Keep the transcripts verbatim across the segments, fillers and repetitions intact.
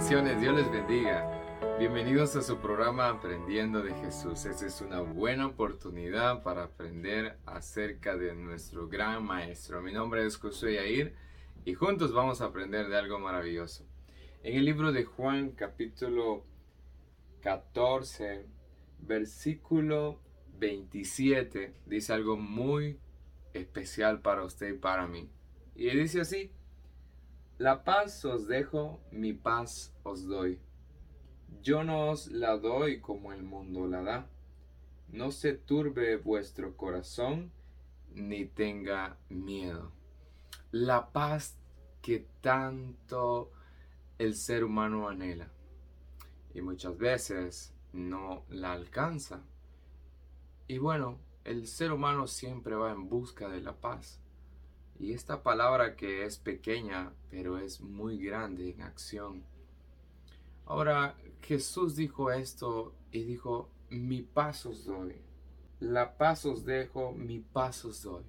Bendiciones, Dios les bendiga. Bienvenidos a su programa Aprendiendo de Jesús. Esta es una buena oportunidad para aprender acerca de nuestro gran maestro. Mi nombre es Josué Yair y juntos vamos a aprender de algo maravilloso. En el libro de Juan, capítulo catorce, versículo veintisiete, dice algo muy especial para usted y para mí. Y dice así: la paz os dejo, mi paz os doy. Yo no os la doy como el mundo la da. No se turbe vuestro corazón, ni tenga miedo. La paz que tanto el ser humano anhela y muchas veces no la alcanza. Y bueno, el ser humano siempre va en busca de la paz. Y esta palabra que es pequeña, pero es muy grande en acción. Ahora, Jesús dijo esto y dijo: mi paz os doy. La paz os dejo, mi paz os doy.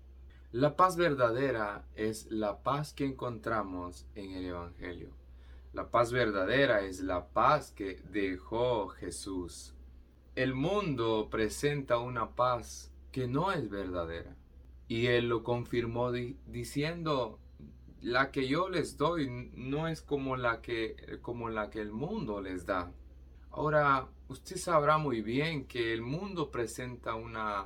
La paz verdadera es la paz que encontramos en el Evangelio. La paz verdadera es la paz que dejó Jesús. El mundo presenta una paz que no es verdadera. Y Él lo confirmó di- diciendo: la que yo les doy no es como la que, como la que el mundo les da. Ahora, usted sabrá muy bien que el mundo presenta una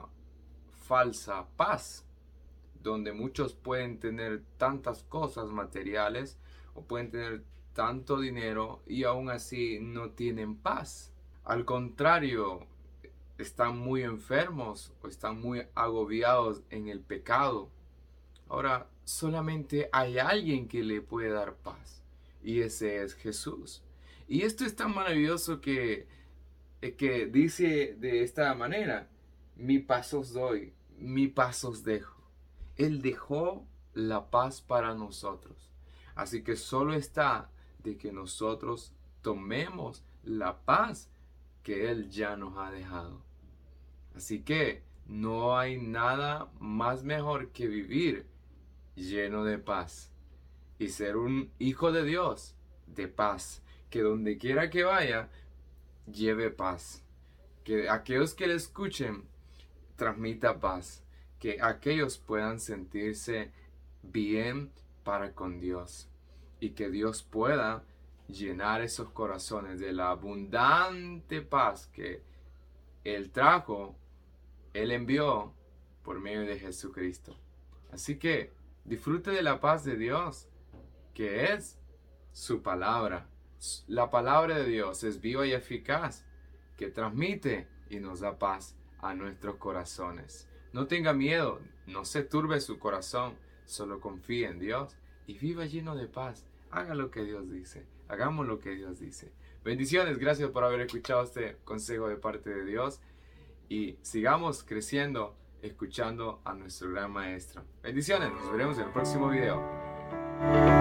falsa paz, donde muchos pueden tener tantas cosas materiales o pueden tener tanto dinero y aún así no tienen paz. Al contrario, están muy enfermos o están muy agobiados en el pecado. Ahora, solamente hay alguien que le puede dar paz, y ese es Jesús. Y esto es tan maravilloso que, que dice de esta manera: mi paz os doy, mi paz os dejo. Él dejó la paz para nosotros. Así que solo está de que nosotros tomemos la paz que Él ya nos ha dejado. Así que no hay nada más mejor que vivir lleno de paz y ser un hijo de Dios de paz, que donde quiera que vaya lleve paz, que aquellos que le escuchen transmita paz, que aquellos puedan sentirse bien para con Dios y que Dios pueda llenar esos corazones de la abundante paz que Él trajo, Él envió por medio de Jesucristo. Así que disfrute de la paz de Dios, que es su palabra. La palabra de Dios es viva y eficaz, que transmite y nos da paz a nuestros corazones. No tenga miedo, no se turbe su corazón, solo confíe en Dios y viva lleno de paz. Haga lo que Dios dice, hagamos lo que Dios dice. Bendiciones, gracias por haber escuchado este consejo de parte de Dios y sigamos creciendo escuchando a nuestro gran maestro. Bendiciones, nos veremos en el próximo video.